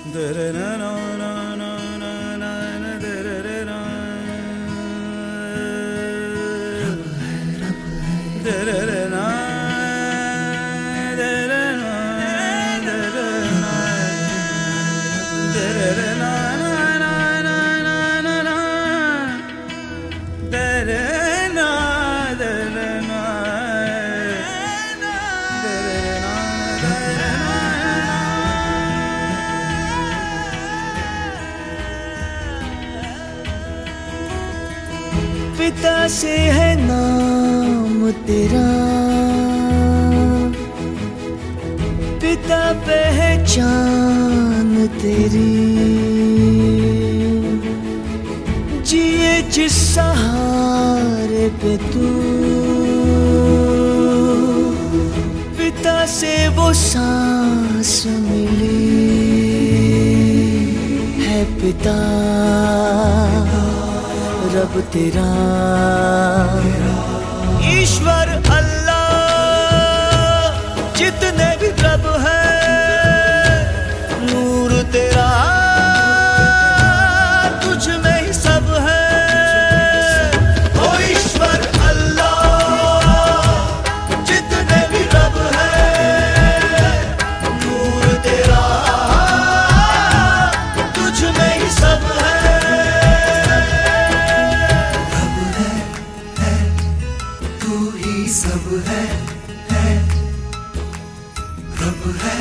पिता से है नाम तेरा, पिता पहचान तेरी, जिए जिस सहारे पे तू, पिता से वो सांस मिली है पिता रब तेरा, ईश्वर अल्लाह जितने भी रब है, नूर तेरा तुझ में ही सब है। ओ ईश्वर अल्लाह जितने भी रब है, नूर तेरा तुझ में ही सब है। सब है, रब है,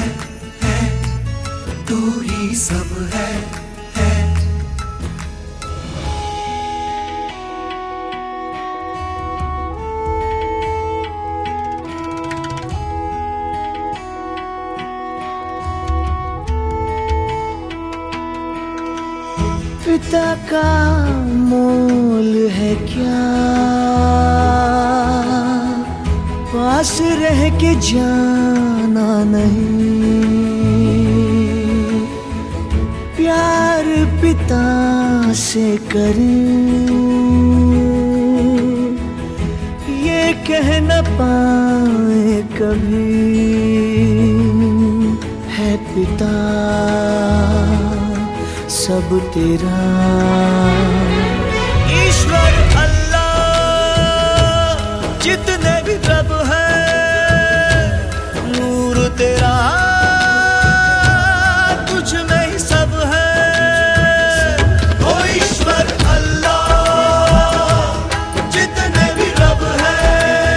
तू ही सब है। पिता का मोल है क्या, पास रह के जाना नहीं, प्यार पिता से करें ये कह न पाए कभी, है पिता सब तेरा, ईश्वर अल्लाह जितने भी रब है, नूर तेरा तुझ में ही सब है। ओ ईश्वर अल्लाह जितने भी रब है,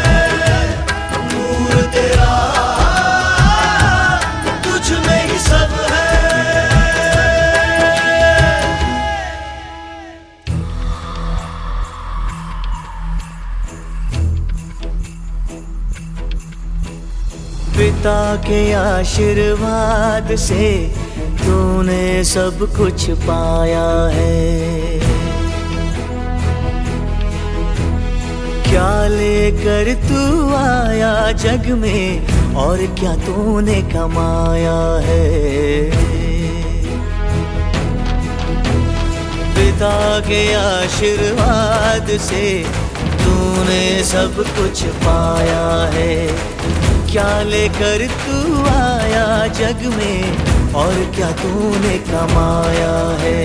नूर तेरा तुझ में ही सब है। पिता के आशीर्वाद से तूने सब कुछ पाया है, क्या लेकर तू आया जग में और क्या तूने कमाया है। पिता के आशीर्वाद से तूने सब कुछ पाया है, क्या लेकर तू आया जग में और क्या तूने कमाया है।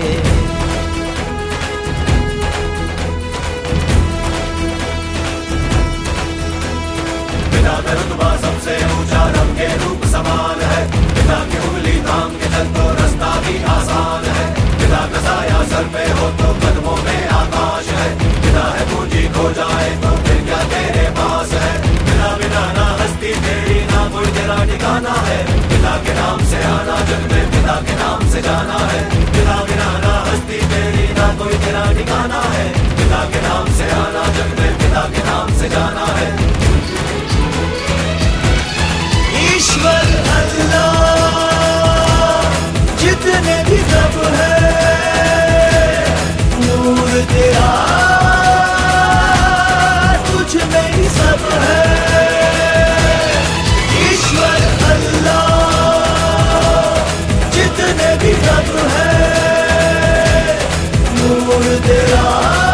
पिता का रुतबा सबसे ऊंचा, रब के रूप समान है, पिता की उंगली थाम के चल तो रास्ता भी आसान है, पिता का साया सर पे हो तो कदमों में आकाश है, पिता है पूंजी खो जाए तो फिर क्या तेरे पास है, पिता बिना ना हस्ती तेरी ना कोई तेरा ठिकाना है, पिता के नाम से आना जग में, पिता के नाम से जाना है, पिता बिना ना हस्ती तेरी ना कोई तेरा ठिकाना है, पिता के नाम से आना जग में, पिता के नाम से जाना है। ईश्वर अल्लाह जितने भी रब है, नूर तेरा तुझ में ही सब है। ईश्वर अल्लाह जितने भी रब है, नूर तेरा